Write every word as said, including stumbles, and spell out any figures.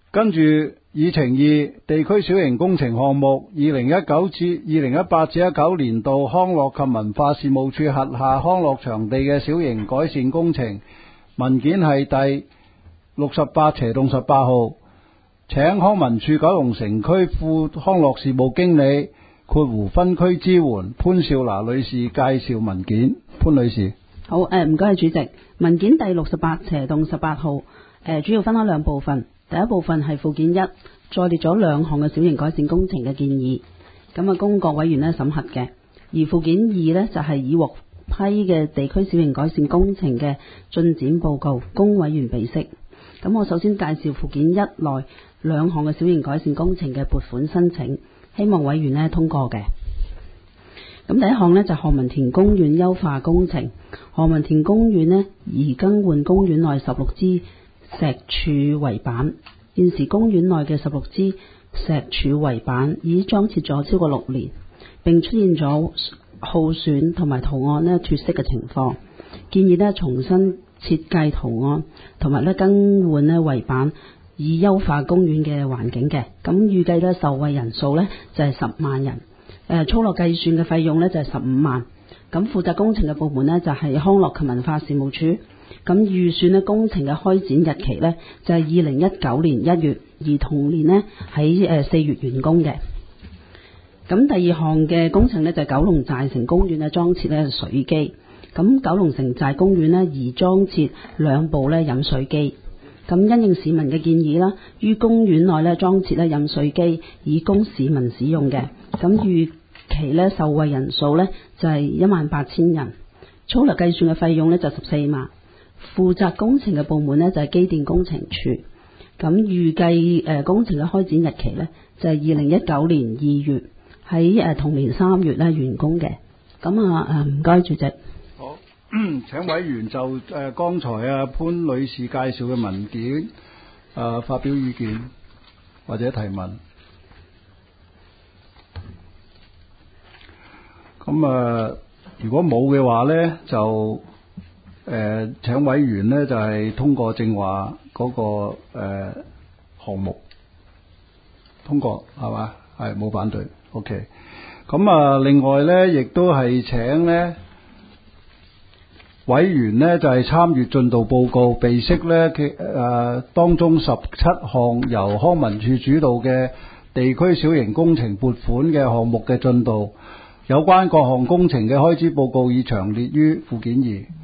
跟住議程二，地區小型工程項目二零一九至二零一八至一九年度康樂及文化事務處轄下康樂場地嘅小型改善工程，文件係第六十八斜洞十八號，請康文署九龍城區副康樂事務經理括弧分區支援潘少娜女士介紹文件。潘女士。 好，誒唔該主席，文件第六十八斜洞十八號，誒主要分開兩部分。第一部分係附件一，載列咗兩項嘅小型改善工程嘅建議，咁啊供各委員咧審核嘅。而附件二呢，就係已獲批嘅地區小型改善工程嘅進展報告，供委員備悉。咁我首先介紹附件一內兩項嘅小型改善工程嘅撥款申請，希望委員咧通過嘅。咁第一項呢，就何文田公園優化工程，何文田公園呢，宜更換公園內十六支石柱圍板。現時公園內嘅十六支石柱圍板已裝設咗超過六年，並出現咗耗損同埋圖案咧脫色嘅情況，建議咧重新設計圖案同埋咧更換咧圍板，以優化公園嘅環境嘅。咁預計咧受惠人數咧就係十萬人，誒粗略計算嘅費用咧就係十五萬。咁負責工程嘅部門呢，就係康樂及文化事務處。咁預算咧工程嘅開展日期呢，就係二零一九年一月，而同年呢，喺誒四月完工嘅。咁第二項嘅工程呢，就係九龍寨城公園咧裝設咧水機。咁九龍城寨公園呢，宜裝設兩部咧飲水機。咁因應市民嘅建議啦，於公園內咧裝設咧飲水機，以供市民使用嘅。咁預期咧受惠人數呢，就係一萬八千人，粗略計算嘅費用呢，就十四萬。負責工程嘅部門呢，就係機電工程處。咁預計誒工程嘅開展日期呢，就係二零一九年二月，喺誒同年三月咧完工嘅。咁啊誒唔該主席。 好，請委員就誒剛才啊潘女士介紹嘅文件誒發表意見或者提問。咁啊如果冇嘅話呢，就誒、呃，請委員呢就係、是、通過正話嗰、那個誒、呃、項目通過係嘛？係冇反對 ，OK。咁啊，另外呢亦都係請呢委員呢就係、是、參閱進度報告，備悉呢嘅誒當中十七項由康文署主導嘅地區小型工程撥款嘅項目嘅進度，有關各項工程嘅開支報告已詳列於附件二。